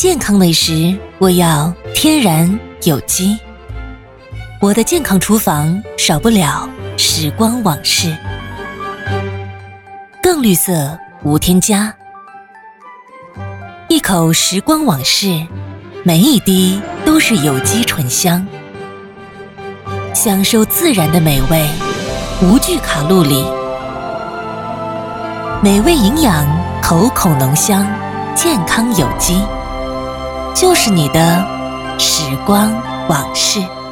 健康美食，我要天然有机。我的健康厨房少不了时光往事，更绿色无添加。一口时光往事，每一滴都是有机醇香，享受自然的美味，无惧卡路里，美味营养，口口浓香，健康有机，就是你的时光往事。